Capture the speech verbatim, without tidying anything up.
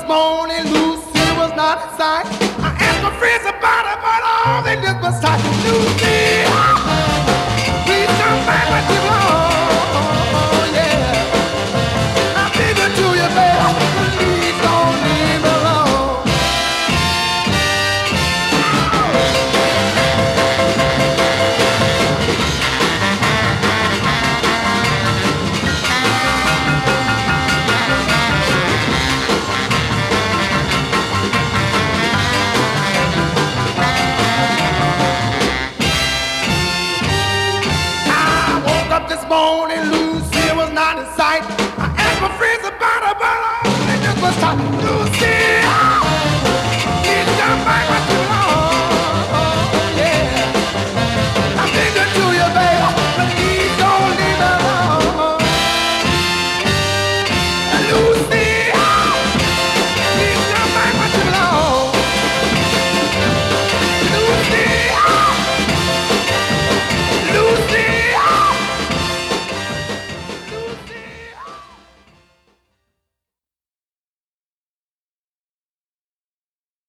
morning, Lucy was not in sight. I asked my friends about her, but all they did was talk. Lucy, please come back with you, oh, yeah. I beg you to you, baby, please don't leave me alone. This morning, Lucy was not in sight. I asked my friends about her, but all they just was talking. Lucy.